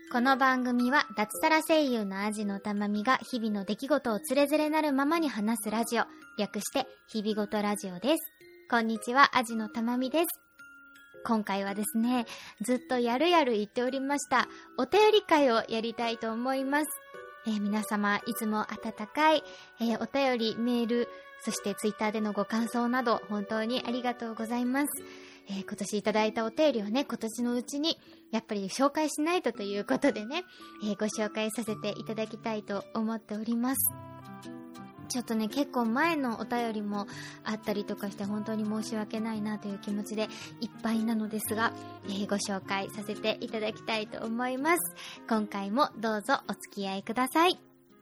この番組は脱サラ声優のアジのたまみが日々の出来事をつれづれなるままに話すラジオ、略して日々ごとラジオです。こんにちは、アジのたまみです。今回はですね、ずっとやる言っておりましたお便り会をやりたいと思います。皆様いつも温かい、お便り、メール、そしてツイッターでのご感想など本当にありがとうございます。今年いただいたお便りをね、今年のうちにやっぱり紹介しないとということでね、ご紹介させていただきたいと思っております。ちょっとね、結構前のお便りもあったりとかして本当に申し訳ないなという気持ちでいっぱいなのですが、ご紹介させていただきたいと思います。今回もどうぞお付き合いください。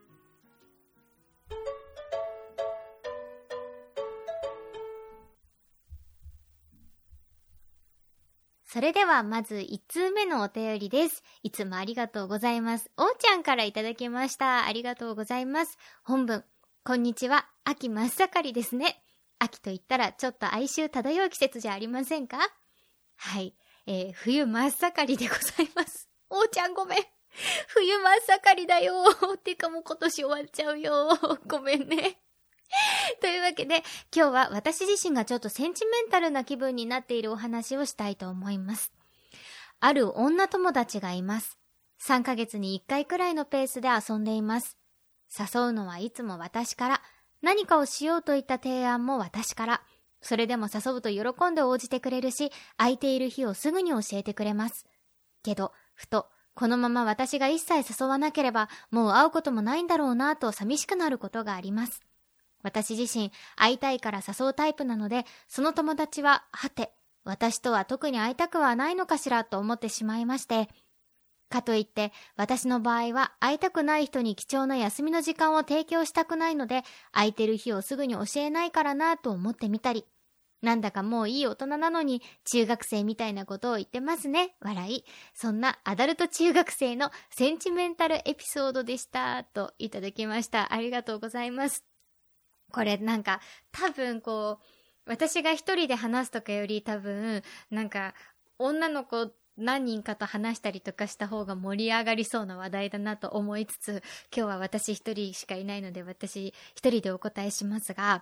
それではまず1通目のお便りです。いつもありがとうございます。おーちゃんからいただきました。ありがとうございます。本文、こんにちは。秋真っ盛りですね。秋と言ったらちょっと哀愁漂う季節じゃありませんか？はい、冬真っ盛りでございます。おーちゃんごめん。冬真っ盛りだよ。てかもう今年終わっちゃうよ。ごめんね。というわけで、今日は私自身がちょっとセンチメンタルな気分になっているお話をしたいと思います。ある女友達がいます。3ヶ月に1回くらいのペースで遊んでいます。誘うのはいつも私から、何かをしようといった提案も私から、それでも誘うと喜んで応じてくれるし、空いている日をすぐに教えてくれます。けど、ふと、このまま私が一切誘わなければ、もう会うこともないんだろうなと寂しくなることがあります。私自身会いたいから誘うタイプなので、その友達ははて、私とは特に会いたくはないのかしらと思ってしまいまして、かといって私の場合は会いたくない人に貴重な休みの時間を提供したくないので、空いてる日をすぐに教えないからなと思ってみたり、なんだかもういい大人なのに中学生みたいなことを言ってますね。笑い。そんなアダルト中学生のセンチメンタルエピソードでしたといただきました。ありがとうございます。これなんか多分私が一人で話すとかより多分なんか女の子何人かと話したりとかした方が盛り上がりそうな話題だなと思いつつ、今日は私一人しかいないので私一人でお答えしますが、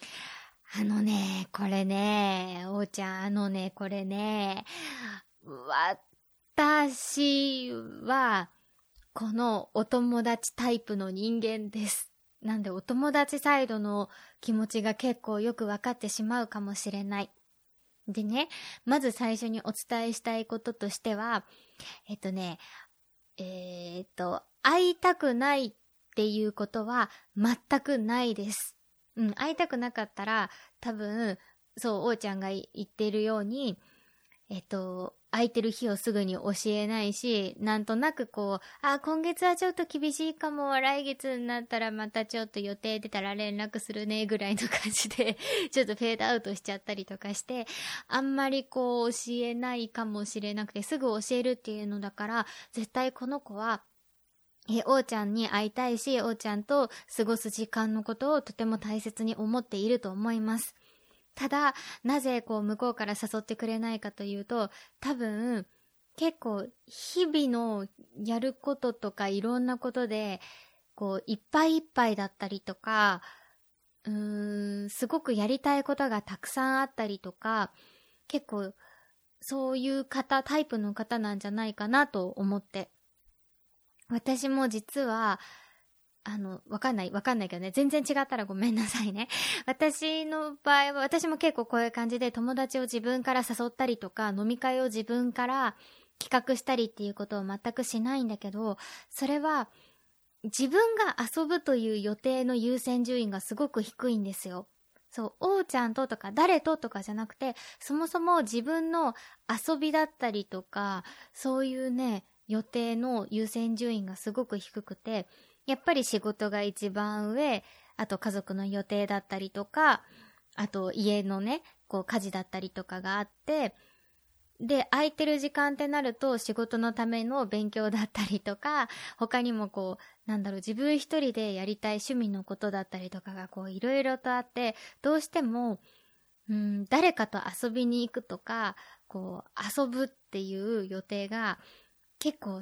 これね、おーちゃん、これね、私はこのお友達タイプの人間です。なんでお友達サイドの気持ちが結構よく分かってしまうかもしれない。でね、まず最初にお伝えしたいこととしては、会いたくないっていうことは全くないです。会いたくなかったら多分、そう、おーちゃんが言ってるように、空いてる日をすぐに教えないし、なんとなく今月はちょっと厳しいかも、来月になったらまたちょっと予定出たら連絡するねぐらいの感じでちょっとフェードアウトしちゃったりとかして、あんまり教えないかもしれなくて、すぐ教えるっていうのだから、絶対この子はおーちゃんに会いたいし、おーちゃんと過ごす時間のことをとても大切に思っていると思います。ただ、なぜ向こうから誘ってくれないかというと、多分、結構、日々のやることとかいろんなことで、いっぱいいっぱいだったりとか、すごくやりたいことがたくさんあったりとか、結構、そういうタイプの方なんじゃないかなと思って。私も実は、わかんないけどね、全然違ったらごめんなさいね。私の場合は、私も結構こういう感じで友達を自分から誘ったりとか、飲み会を自分から企画したりっていうことを全くしないんだけど、それは自分が遊ぶという予定の優先順位がすごく低いんですよ。そう、おーちゃんととか誰ととかじゃなくて、そもそも自分の遊びだったりとか、そういうね、予定の優先順位がすごく低くて、やっぱり仕事が一番上、あと家族の予定だったりとか、あと家のね、家事だったりとかがあって、で、空いてる時間ってなると仕事のための勉強だったりとか、他にも自分一人でやりたい趣味のことだったりとかがいろいろとあって、どうしても、誰かと遊びに行くとか、遊ぶっていう予定が結構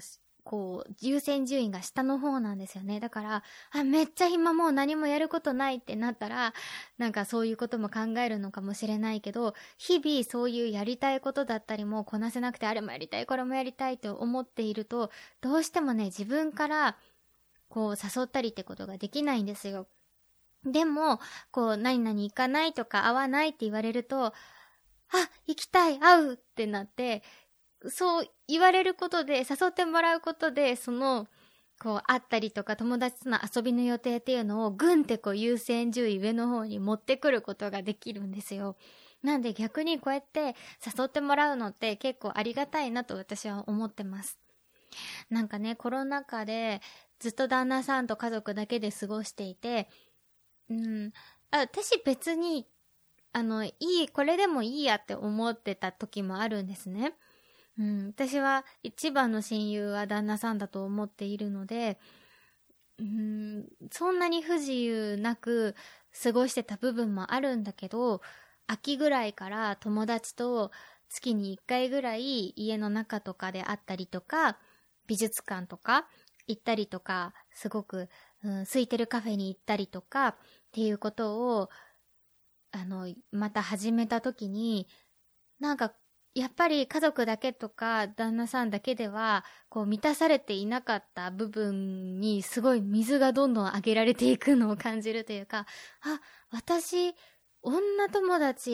こう優先順位が下の方なんですよね。だからめっちゃ暇、もう何もやることないってなったらなんかそういうことも考えるのかもしれないけど、日々そういうやりたいことだったりもこなせなくて、あれもやりたいこれもやりたいと思っていると、どうしてもね自分からこう誘ったりってことができないんですよ。でもこう何々行かないとか会わないって言われると、行きたい、会うってなって、そう言われることで、誘ってもらうことで、そのこう会ったりとか友達との遊びの予定っていうのをぐんってこう優先順位上の方に持ってくることができるんですよ。なんで逆にこうやって誘ってもらうのって結構ありがたいなと私は思ってます。なんかね、コロナ禍でずっと旦那さんと家族だけで過ごしていて、私別にこれでもいいやって思ってた時もあるんですね。私は一番の親友は旦那さんだと思っているので、そんなに不自由なく過ごしてた部分もあるんだけど、秋ぐらいから友達と月に1回ぐらい家の中とかで会ったりとか、美術館とか行ったりとか、すごく、空いてるカフェに行ったりとかっていうことをまた始めた時に、なんかやっぱり家族だけとか旦那さんだけではこう満たされていなかった部分にすごい水がどんどんあげられていくのを感じるというか、私女と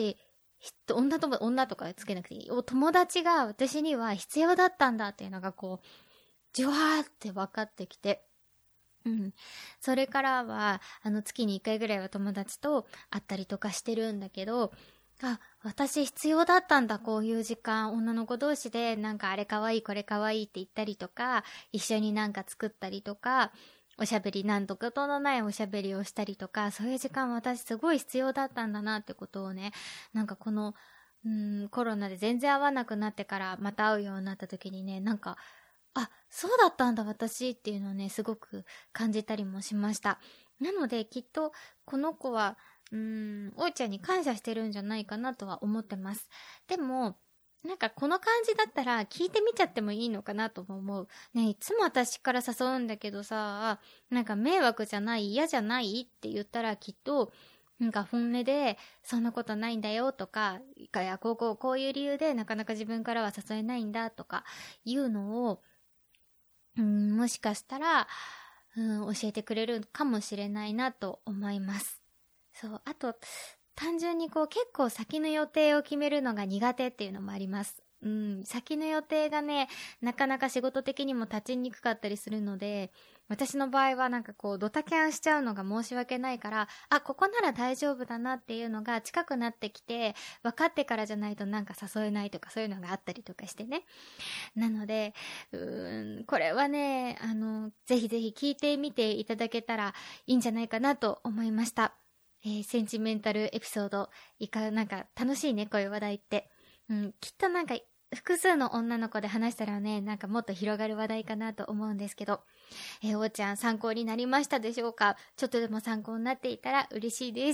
かつけなくていい、友達が私には必要だったんだっていうのがこうじわーって分かってきて、それからは月に1回ぐらいは友達と会ったりとかしてるんだけど、私必要だったんだ、こういう時間。女の子同士でなんかあれかわいいこれかわいいって言ったりとか、一緒になんか作ったりとか、おしゃべり、なんとかとのないおしゃべりをしたりとか、そういう時間私すごい必要だったんだなってことをね、なんかこのコロナで全然会わなくなってからまた会うようになった時にね、なんかそうだったんだ私っていうのをね、すごく感じたりもしました。なのできっとこの子はおーちゃんに感謝してるんじゃないかなとは思ってます。でもなんかこの感じだったら聞いてみちゃってもいいのかなとも思うね。いつも私から誘うんだけどさ、なんか迷惑じゃない、嫌じゃないって言ったらきっとなんか本音でそんなことないんだよとか、こういう理由でなかなか自分からは誘えないんだとかいうのをもしかしたら教えてくれるかもしれないなと思います。そう、あと単純にこう結構先の予定を決めるのが苦手っていうのもあります。先の予定がね、なかなか仕事的にも立ちにくかったりするので、私の場合はなんかこうドタキャンしちゃうのが申し訳ないから、ここなら大丈夫だなっていうのが近くなってきて、分かってからじゃないとなんか誘えないとかそういうのがあったりとかしてね。なので、これはね、ぜひぜひ聞いてみていただけたらいいんじゃないかなと思いました。センチメンタルエピソード、なんか楽しいね、こういう話題って。きっとなんか複数の女の子で話したらね、なんかもっと広がる話題かなと思うんですけど、おーちゃん参考になりましたでしょうか？ちょっとでも参考になっていたら嬉しいです。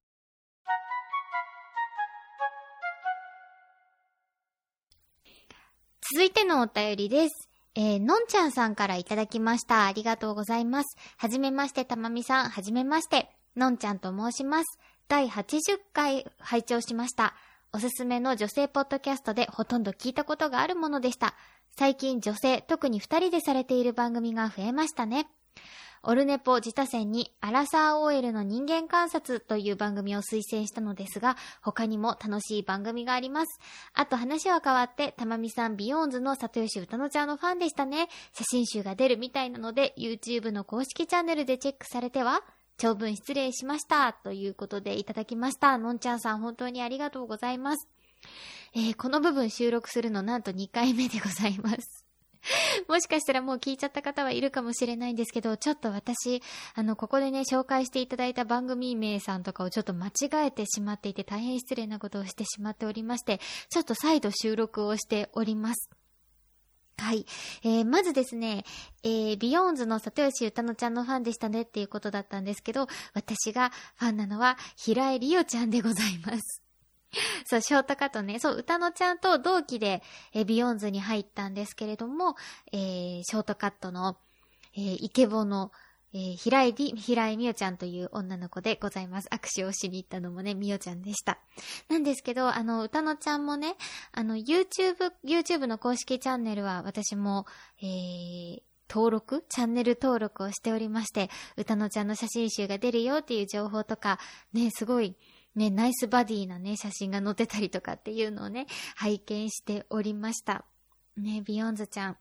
続いてのお便りです。のんちゃんさんからいただきました。ありがとうございます。はじめまして、たまみさん。はじめまして。のんちゃんと申します。第80回拝聴しました。おすすめの女性ポッドキャストでほとんど聞いたことがあるものでした。最近女性、特に2人でされている番組が増えましたね。オルネポ自他戦にアラサー OL の人間観察という番組を推薦したのですが、他にも楽しい番組があります。あと話は変わって、たまみさんビヨーンズの里吉歌乃ちゃんのファンでしたね。写真集が出るみたいなので、YouTube の公式チャンネルでチェックされては？長文失礼しました。ということでいただきました。のんちゃんさん本当にありがとうございます。この部分収録するのなんと2回目でございます。もしかしたらもう聞いちゃった方はいるかもしれないんですけど、ちょっと私、ここでね、紹介していただいた番組名さんとかをちょっと間違えてしまっていて、大変失礼なことをしてしまっておりまして、ちょっと再度収録をしております。はい。まずですね、ビヨーンズの里吉歌乃ちゃんのファンでしたねっていうことだったんですけど、私がファンなのは平井理央ちゃんでございます。 そう、ショートカットね。そう、歌乃ちゃんと同期で、ビヨンズに入ったんですけれども、ショートカットの、イケボの、平井美桜ちゃんという女の子でございます。握手をしに行ったのもね、美桜ちゃんでした。なんですけど、歌乃ちゃんもね、YouTube の公式チャンネルは私も、チャンネル登録をしておりまして、歌乃ちゃんの写真集が出るよっていう情報とか、ね、すごい、ね、ナイスバディなね、写真が載ってたりとかっていうのをね、拝見しておりました。ね、ビヨンズちゃん。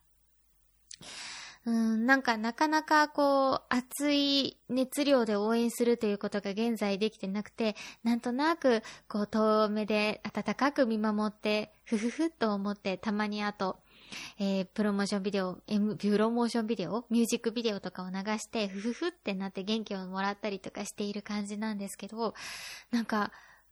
なんかなかなかこう、熱い熱量で応援するということが現在できてなくて、なんとなく、こう、遠目で温かく見守って、ふふふっと思って、たまにあと、プロモーションビデオ、ミュージックビデオとかを流して、ふふふってなって元気をもらったりとかしている感じなんですけど、なんか、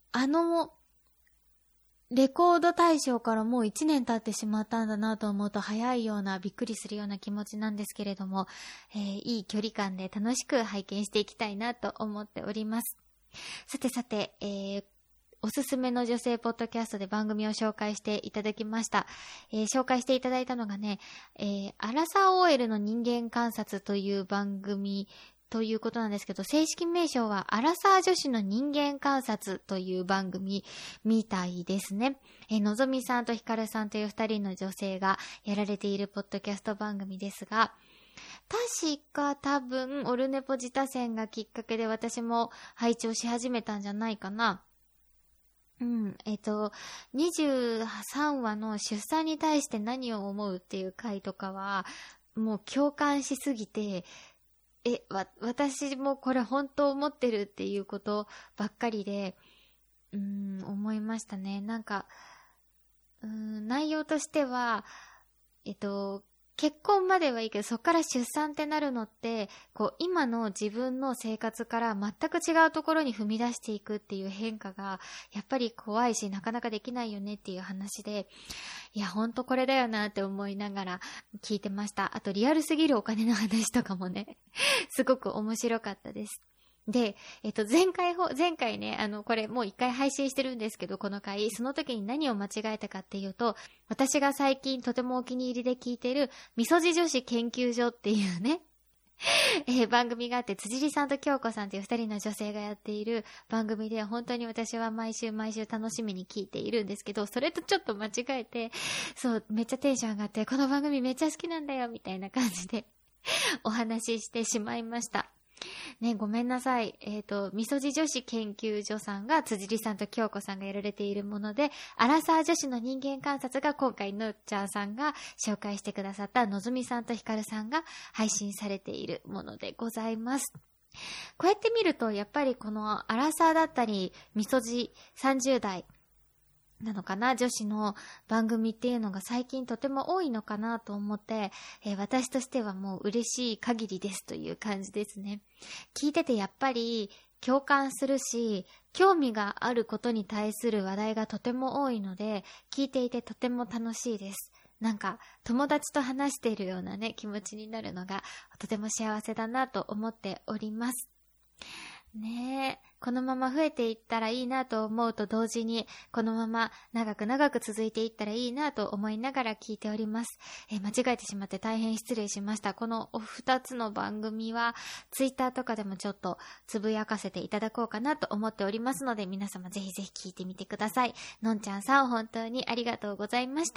レコード大賞からもう1年経ってしまったんだなと思うと早いようなびっくりするような気持ちなんですけれども、いい距離感で楽しく拝見していきたいなと思っております。さて、おすすめの女性ポッドキャストで番組を紹介していただきました。紹介していただいたのがね、アラサー OL の人間観察という番組ということなんですけど、正式名称はアラサー女子の人間観察という番組みたいですね。のぞみさんとひかるさんという2人の女性がやられているポッドキャスト番組ですが、確か多分オルネポ自他戦がきっかけで私も拝聴し始めたんじゃないかな。23話の出産に対して何を思うっていう回とかはもう共感しすぎて、私もこれ本当思ってるっていうことばっかりで、思いましたね。なんか、内容としては、結婚まではいいけど、そっから出産ってなるのって、こう、今の自分の生活から全く違うところに踏み出していくっていう変化が、やっぱり怖いし、なかなかできないよねっていう話で、いや、ほんとこれだよなって思いながら聞いてました。あと、リアルすぎるお金の話とかもね、すごく面白かったです。で、前回ね、これもう一回配信してるんですけど、この回、その時に何を間違えたかっていうと、私が最近とてもお気に入りで聞いている、みそじ女子研究所っていうね、番組があって、辻里さんと京子さんという二人の女性がやっている番組で、本当に私は毎週楽しみに聞いているんですけど、それとちょっと間違えて、そう、めっちゃテンション上がって、この番組めっちゃ好きなんだよ、みたいな感じでお話ししてしまいました。ね、ごめんなさい。みそじ女子研究所さんが辻里さんと京子さんがやられているもので、アラサー女子の人間観察が今回のっちゃんさんが紹介してくださったのぞみさんとひかるさんが配信されているものでございます。こうやって見ると、やっぱりこのアラサーだったり、みそじ30代、なのかな、女子の番組っていうのが最近とても多いのかなと思って、私としてはもう嬉しい限りですという感じですね。聞いててやっぱり共感するし、興味があることに対する話題がとても多いので、聞いていてとても楽しいです。なんか友達と話しているようなね、気持ちになるのがとても幸せだなと思っております。ねえ、このまま増えていったらいいなと思うと同時に、このまま長く続いていったらいいなと思いながら聞いております。間違えてしまって大変失礼しました。この2つの番組はツイッターとかでもちょっとつぶやかせていただこうかなと思っておりますので、皆様ぜひぜひ聞いてみてください。のんちゃんさん、本当にありがとうございました。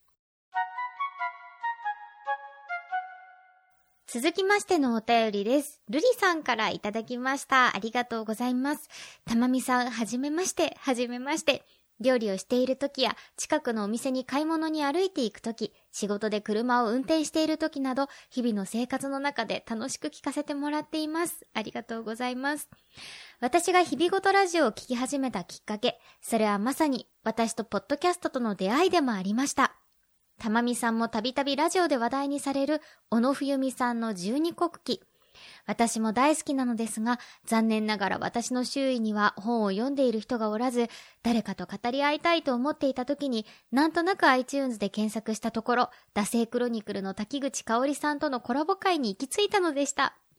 続きましてのお便りです。ルリさんからいただきました。ありがとうございます。たまみさん、はじめまして。料理をしているときや、近くのお店に買い物に歩いていくとき、仕事で車を運転しているときなど、日々の生活の中で楽しく聞かせてもらっています。ありがとうございます。私が日々ごとラジオを聞き始めたきっかけ、それはまさに私とポッドキャストとの出会いでもありました。たまみさんもたびたびラジオで話題にされる小野冬美さんの12国旗。私も大好きなのですが、残念ながら私の周囲には本を読んでいる人がおらず、誰かと語り合いたいと思っていた時に、なんとなく iTunes で検索したところ、惰性クロニクルの滝口香織さんとのコラボ会に行き着いたのでした。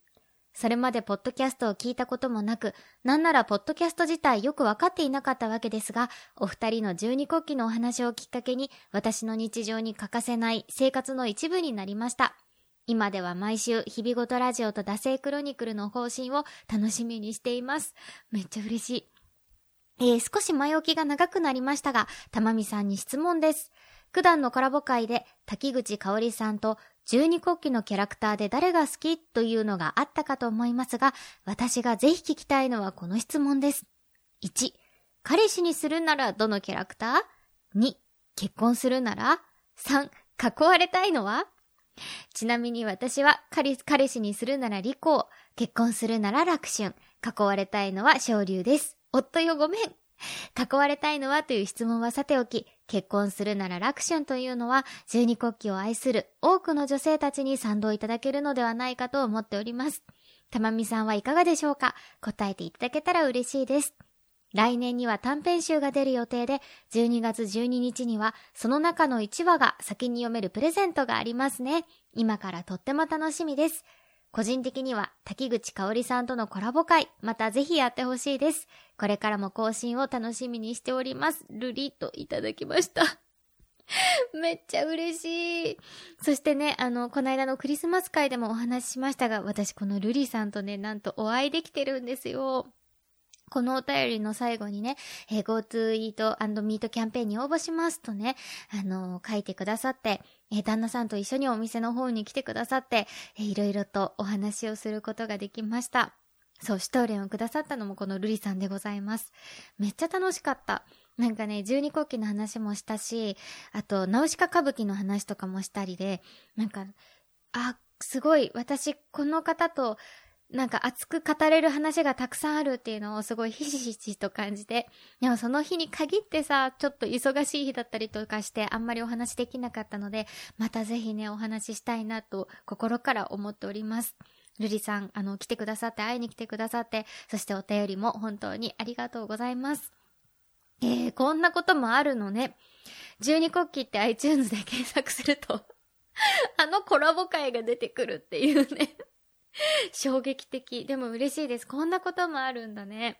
それまでポッドキャストを聞いたこともなく、なんならポッドキャスト自体よくわかっていなかったわけですが、お二人の十二国旗のお話をきっかけに、私の日常に欠かせない生活の一部になりました。今では毎週、日々ごとラジオと惰性クロニクルの更新を楽しみにしています。めっちゃ嬉しい。少し前置きが長くなりましたが、たまみさんに質問です。九段のコラボ会で滝口香織さんと十二国旗のキャラクターで誰が好きというのがあったかと思いますが、私がぜひ聞きたいのはこの質問です。1、彼氏にするならどのキャラクター？ 2、結婚するなら？ 3、囲われたいのは？ちなみに私は彼氏にするなら利口、結婚するなら楽春、囲われたいのは昇竜です。夫よごめん。囲われたいのはという質問はさておき、結婚するなら楽春というのは十二国旗を愛する多くの女性たちに賛同いただけるのではないかと思っております。たまみさんはいかがでしょうか？答えていただけたら嬉しいです。来年には短編集が出る予定で、12月12日にはその中の1話が先に読めるプレゼントがありますね。今からとっても楽しみです。個人的には滝口香織さんとのコラボ会、またぜひやってほしいです。これからも更新を楽しみにしております。ルリといただきました。めっちゃ嬉しい。そしてね、この間のクリスマス会でもお話ししましたが、私このルリさんとね、なんとお会いできてるんですよ。このお便りの最後にね、GoTo Eat and Meet キャンペーンに応募しますとね、書いてくださって、旦那さんと一緒にお店の方に来てくださって、いろいろとお話をすることができました。そう、シュトーレンをくださったのもこのルリさんでございます。めっちゃ楽しかった。なんかね、十二国旗の話もしたし、あと、ナウシカ歌舞伎の話とかもしたりで、なんか、すごい、私、この方と、なんか熱く語れる話がたくさんあるっていうのをすごいひしひしと感じて、でもその日に限ってさ、ちょっと忙しい日だったりとかしてあんまりお話できなかったので、またぜひねお話ししたいなと心から思っております。ルリさん、来てくださって、会いに来てくださって、そしてお便りも本当にありがとうございます。こんなこともあるのね。十二国旗って iTunes で検索するとコラボ会が出てくるっていうね衝撃的。でも嬉しいです。こんなこともあるんだね。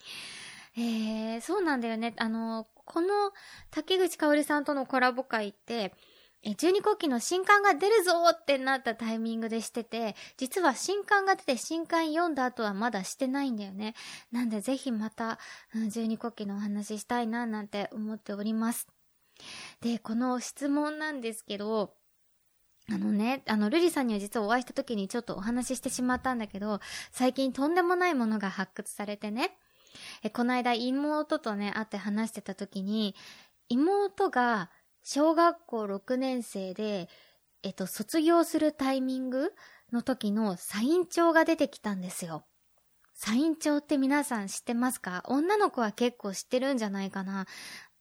そうなんだよね。この竹口香織さんとのコラボ会って、十二国旗の新刊が出るぞってなったタイミングでしてて、実は新刊が出て新刊読んだ後はまだしてないんだよね。なんでぜひまた、十二国旗のお話ししたいななんて思っております。で、この質問なんですけど、ルリさんには実はお会いした時にちょっとお話ししてしまったんだけど、最近とんでもないものが発掘されてね。この間妹とね、会って話してた時に、妹が小学校6年生で、卒業するタイミングの時のサイン帳が出てきたんですよ。サイン帳って皆さん知ってますか？女の子は結構知ってるんじゃないかな。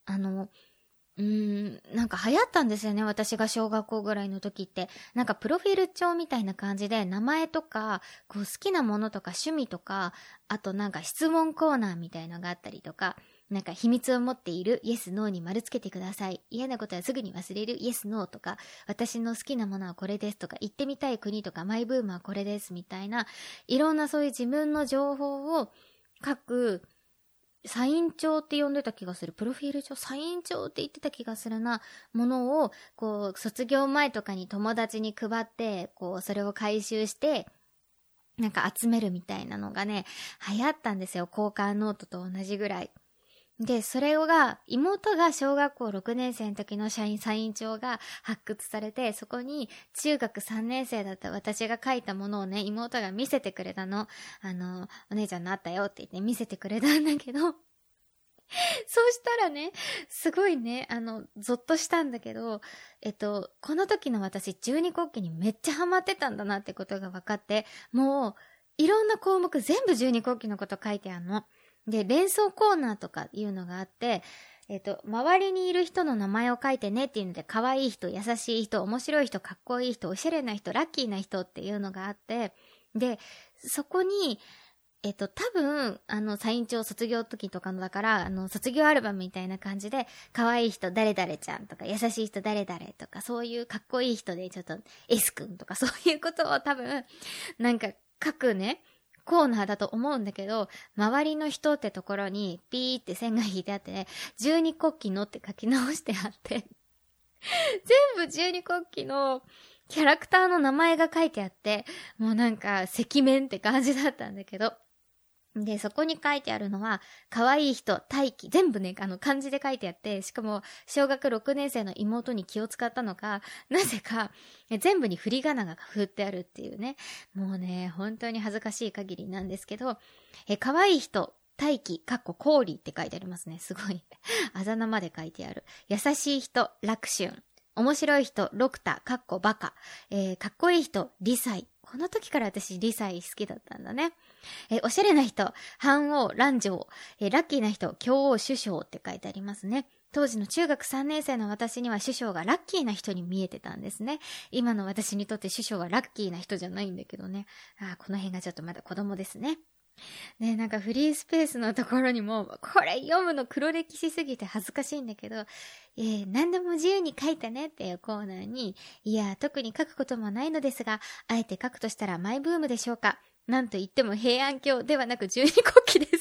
なんか流行ったんですよね。私が小学校ぐらいの時って。なんかプロフィール帳みたいな感じで名前とか、こう好きなものとか趣味とか、あとなんか質問コーナーみたいのがあったりとか、なんか秘密を持っているイエスノーに丸つけてください。嫌なことはすぐに忘れるイエスノーとか、私の好きなものはこれですとか、行ってみたい国とかマイブームはこれですみたいな、いろんなそういう自分の情報を書くサイン帳って呼んでた気がする。プロフィール帳、サイン帳って言ってた気がするな。ものを、こう、卒業前とかに友達に配って、こう、それを回収して、なんか集めるみたいなのがね、流行ったんですよ。交換ノートと同じぐらい。で、それが、妹が小学校6年生の時のサイン帳が発掘されて、そこに中学3年生だった私が書いたものをね、妹が見せてくれたの。お姉ちゃんのあったよって言って見せてくれたんだけど、そうしたらね、すごいね、ゾッとしたんだけど、この時の私、十二国旗にめっちゃハマってたんだなってことが分かって、もう、いろんな項目全部十二国旗のこと書いてあるの。で、連想コーナーとかいうのがあって、周りにいる人の名前を書いてねっていうので、可愛い人、優しい人、面白い人、かっこいい人、おしゃれな人、ラッキーな人っていうのがあって、で、そこに、多分、サイン帳卒業時とかのだから、卒業アルバムみたいな感じで、可愛い人誰々ちゃんとか、優しい人誰々とか、そういうかっこいい人でちょっと S 君とかそういうことを多分、なんか各ね、コーナーだと思うんだけど、周りの人ってところにピーって線が引いてあってね、十二国旗のって書き直してあって、全部十二国旗のキャラクターの名前が書いてあって、もうなんか赤面って感じだったんだけど、で、そこに書いてあるのは、可愛い人、大気、全部ね、漢字で書いてあって、しかも、小学6年生の妹に気を使ったのか、なぜか、全部に振り仮名が振ってあるっていうね。もうね、本当に恥ずかしい限りなんですけど、可愛い人、大気、かっこ氷って書いてありますね。すごい。あざ名まで書いてある。優しい人、楽春。面白い人、ロクタ、かっこバカ。かっこいい人、リサイ。この時から私、リサイ好きだったんだね。おしゃれな人、藩王、蘭城。ラッキーな人、教王、首相って書いてありますね。当時の中学3年生の私には首相がラッキーな人に見えてたんですね。今の私にとって首相はラッキーな人じゃないんだけどね。この辺がちょっとまだ子供ですね。ね、なんかフリースペースのところにも、これ読むの黒歴史すぎて恥ずかしいんだけど、何でも自由に書いたねっていうコーナーに、いや、特に書くこともないのですが、あえて書くとしたらマイブームでしょうか。なんと言っても平安京ではなく十二国旗です。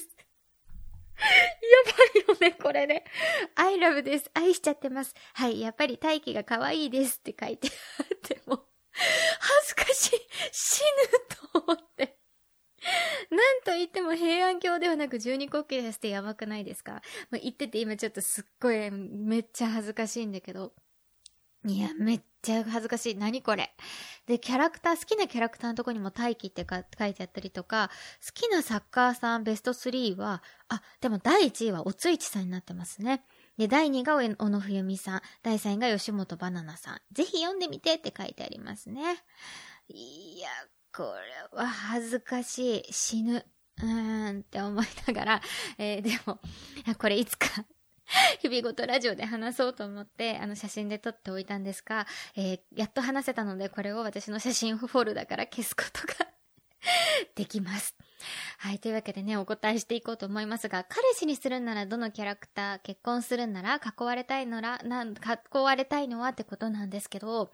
やばいよね、これね。I love です。愛しちゃってます。はい、やっぱり大気が可愛いですって書いてあっても、恥ずかしい。死ぬと思って。なんと言っても平安京ではなく十二国旗ですってやばくないですか？言ってて今ちょっとすっごいめっちゃ恥ずかしいんだけど。いや、めっちゃ恥ずかしい。何これ。で、好きなキャラクターのとこにも大輝って書いてあったりとか、好きなサッカーさんベスト3は、でも第1位はおついちさんになってますね。で、第2位が小野冬美さん、第3位が吉本バナナさん。ぜひ読んでみてって書いてありますね。いや、これは恥ずかしい。死ぬ。って思いながら、でも、これいつか日々ごとラジオで話そうと思って、写真で撮っておいたんですが、やっと話せたので、これを私の写真フォルダから消すことができます。はい、というわけでね、お答えしていこうと思いますが、彼氏にするならどのキャラクター、結婚するなら、囲われたいのはってことなんですけど、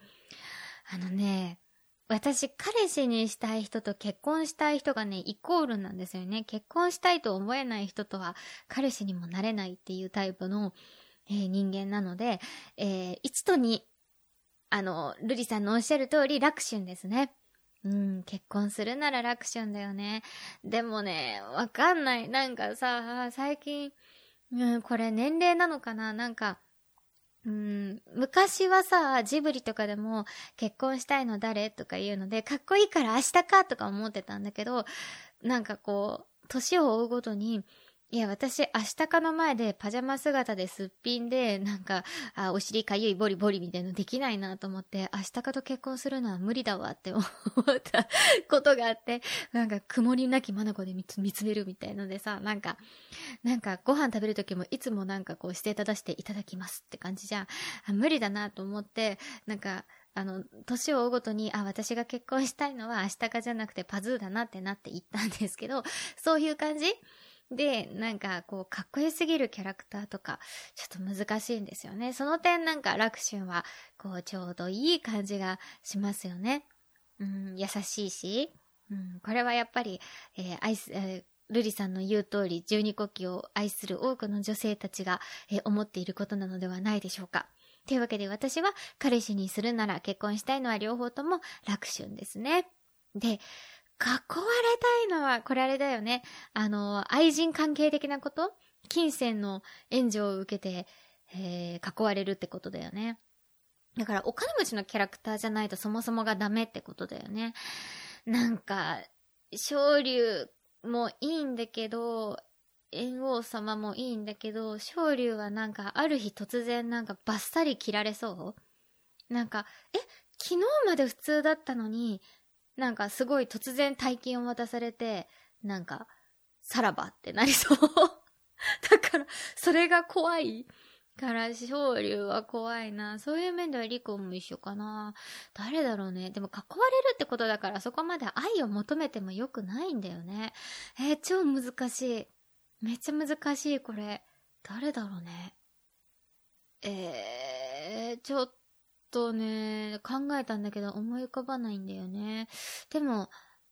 私、彼氏にしたい人と結婚したい人がね、イコールなんですよね。結婚したいと思えない人とは、彼氏にもなれないっていうタイプの、人間なので、1と2、瑠璃さんのおっしゃる通り、楽春ですね。結婚するなら楽春だよね。でもね、わかんない。なんかさ、最近、これ年齢なのかな？なんか、昔はさ、ジブリとかでも結婚したいの誰とか言うので、かっこいいから明日かとか思ってたんだけど、なんかこう、年を追うごとに、いや、私、明日かの前でパジャマ姿ですっぴんで、なんか、お尻かゆいボリボリみたいなのできないなと思って、明日かと結婚するのは無理だわって思ったことがあって、なんか、曇りなき眼で見つめるみたいのでさ、なんかご飯食べるときもいつもなんかこう姿勢正していただきますって感じじゃん。無理だなと思って、なんか、年を追うごとに、私が結婚したいのは明日かじゃなくてパズーだなってなっていったんですけど、そういう感じで、なんかこう、かっこよすぎるキャラクターとか、ちょっと難しいんですよね。その点なんか楽春は、こう、ちょうどいい感じがしますよね。優しいし、これはやっぱり、瑠璃さんの言う通り、十二国旗を愛する多くの女性たちが、思っていることなのではないでしょうか。というわけで私は、彼氏にするなら結婚したいのは両方とも楽春ですね。で、囲われたいのは、これあれだよね。愛人関係的なこと？金銭の援助を受けて、囲われるってことだよね。だから、お金持ちのキャラクターじゃないとそもそもがダメってことだよね。なんか、昇龍もいいんだけど、猿翁様もいいんだけど、昇龍はなんか、ある日突然なんかバッサリ切られそう？なんか、昨日まで普通だったのに、なんかすごい突然大金を渡されて、なんか、さらばってなりそうだから、それが怖いから、昇龍は怖いな。そういう面ではリコも一緒かな。誰だろうね。でも囲われるってことだから、そこまで愛を求めてもよくないんだよね。超難しい。めっちゃ難しい、これ。誰だろうね。ちょっとね、考えたんだけど思い浮かばないんだよね。でも、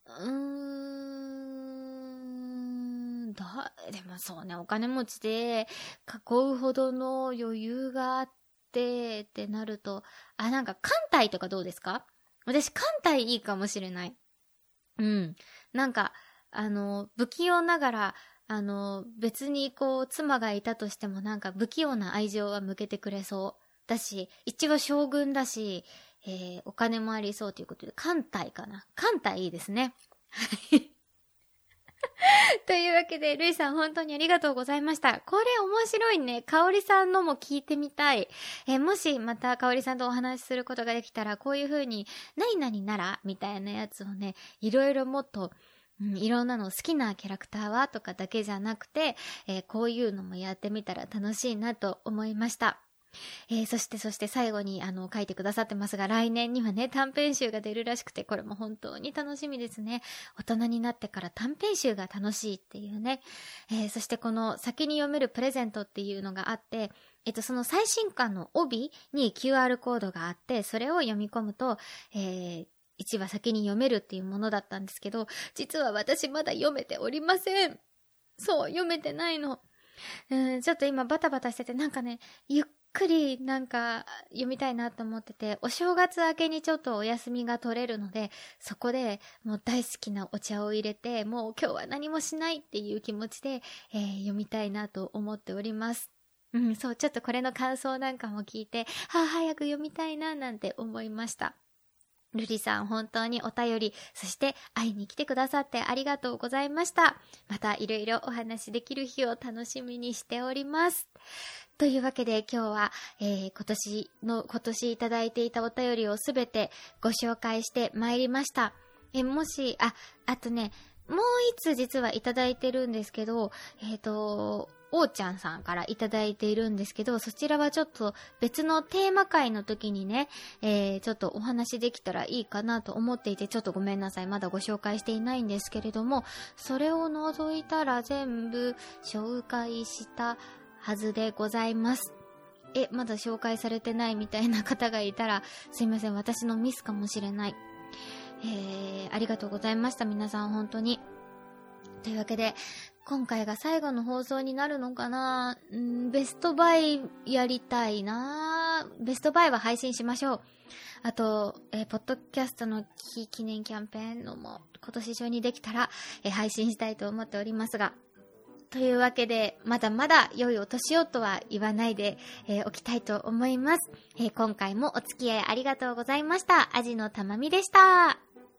でもそうね、お金持ちで囲うほどの余裕があってってなると、なんか艦隊とかどうですか？私艦隊いいかもしれない。うん。なんか、不器用ながら、別にこう、妻がいたとしてもなんか不器用な愛情は向けてくれそう。だし、一応将軍だし、お金もありそうということで、艦隊かな。艦隊いいですね。はい。というわけで、ルイさん本当にありがとうございました。これ面白いね。かおりさんのも聞いてみたい。もしまたかおりさんとお話しすることができたら、こういう風に、何々ならみたいなやつをね、いろいろもっと、いろんなの好きなキャラクターはとかだけじゃなくて、こういうのもやってみたら楽しいなと思いました。そして最後に書いてくださってますが、来年にはね、短編集が出るらしくて、これも本当に楽しみですね。大人になってから短編集が楽しいっていうね。そしてこの先に読めるプレゼントっていうのがあって、その最新刊の帯に QR コードがあって、それを読み込むと、1話先に読めるっていうものだったんですけど、実は私まだ読めておりません。そう、読めてないの。ちょっと今バタバタしてて、なんかね、ゆっくりなんか読みたいなと思ってて、お正月明けにちょっとお休みが取れるので、そこでもう大好きなお茶を入れて、もう今日は何もしないっていう気持ちで、読みたいなと思っております。そう、ちょっとこれの感想なんかも聞いて、早く読みたいななんて思いました。ルリさん本当にお便り、そして会いに来てくださってありがとうございました。またいろいろお話できる日を楽しみにしております。というわけで今日は、今年いただいていたお便りをすべてご紹介してまいりました。もし、あとね、もう一つ実はいただいてるんですけど、おーちゃんさんからいただいているんですけど、そちらはちょっと別のテーマ会の時にね、ちょっとお話できたらいいかなと思っていて、ちょっとごめんなさい。まだご紹介していないんですけれども、それを除いたら全部紹介したはずでございます。まだ紹介されてないみたいな方がいたら、すいません。私のミスかもしれない。ありがとうございました。皆さん本当に。というわけで、今回が最後の放送になるのかな？ベストバイやりたいな。ベストバイは配信しましょう。あと、ポッドキャストの記念キャンペーンのも今年中にできたら、配信したいと思っておりますが。というわけで、まだまだ良いお年をとは言わないで、おきたいと思います。今回もお付き合いありがとうございました。アジのたまみでした。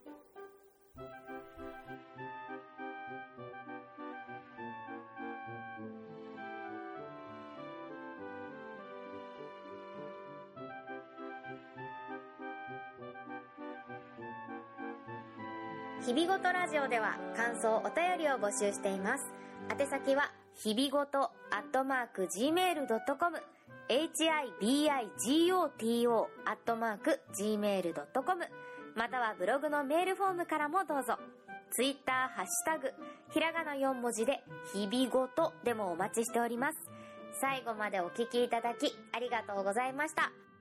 日々ごとラジオでは感想お便りを募集しています。宛先は日々ごと@gmail.com hibigoto@gmail.com またはブログのメールフォームからもどうぞ。ツイッターハッシュタグひらがな4文字で日々ごとでもお待ちしております。最後までお聞きいただきありがとうございました。